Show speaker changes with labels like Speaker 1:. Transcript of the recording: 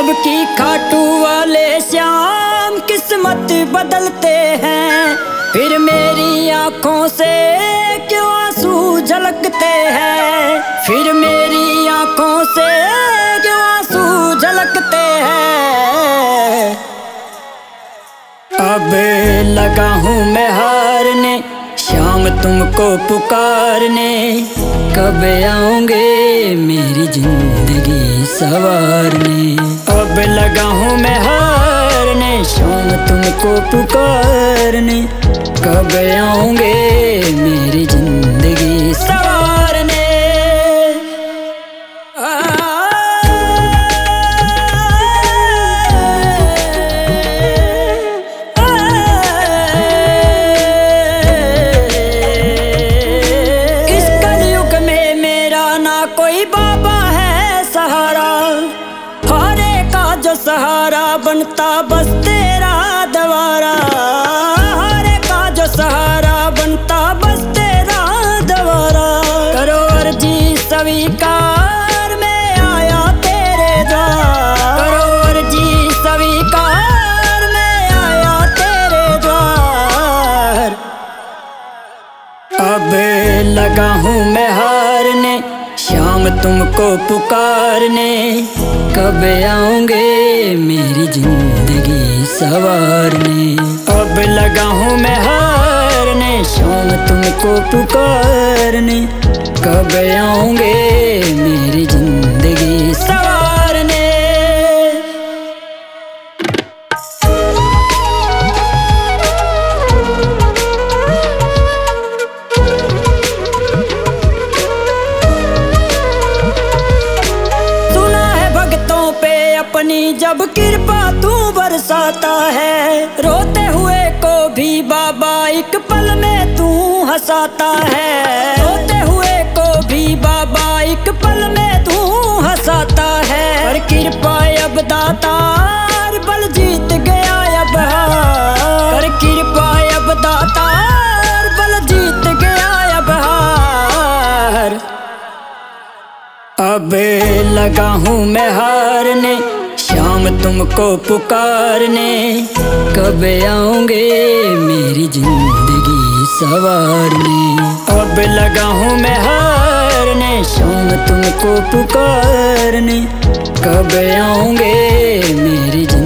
Speaker 1: सबकी खाटू वाले श्याम किस्मत बदलते हैं, फिर मेरी आंखों से क्यों आंसू झलकते हैं, फिर मेरी आंखों से क्यों आंसू झलकते हैं। अब लगा हूँ मैं हारने, शाम तुमको पुकारने, कब आओगे मेरी जिंदगी सवारने। अब लगा हूँ मैं हारने, शाम तुमको पुकारने, कब आओगे मेरी जिंदगी सवारने। इस कलयुग में मेरा ना कोई बाबा है सहारा, हारे का जो सहारा बनता बस तेरा दवारा, हारे का जो सहारा बनता बस तेरा दवारा। करो अर्जी स्वीकार, मैं आया तेरे द्वार, करो अर्जी स्वीकार, मैं आया तेरे द्वार। अब लगा हूँ मैं हारने, शाम तुमको पुकारने, कब आओगे मेरी जिंदगी सवारने। अब लगा हूँ मैं हारने, शाम तुमको पुकारने, कब आओगे मेरी जिंदगी सवारने। अपनी जब कृपा तू बरसाता है, रोते हुए को भी बाबा एक पल में तू हंसाता है, रोते हुए को भी बाबा एक पल में तू हंसाता है। पर कृपा अब दातार बल जीत गया अब हार, पर कृपा अब दातार बल जीत गया अब हार। अब लगा हूँ मैं हारने, शाम तुमको पुकारने, कब आओगे मेरी जिंदगी सवारने। अब लगा हूँ मैं हारने, शाम तुमको पुकारने, कब आओगे मेरी जिंदगी